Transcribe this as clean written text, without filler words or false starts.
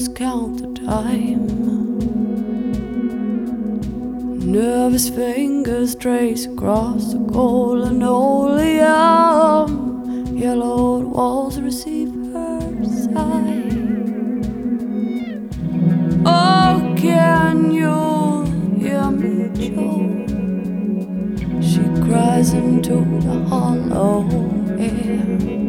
count the time. Nervous fingers trace across the gold linoleum. Yellowed walls receive her sigh. Oh, can you hear me, Joe? She cries into the hollow air.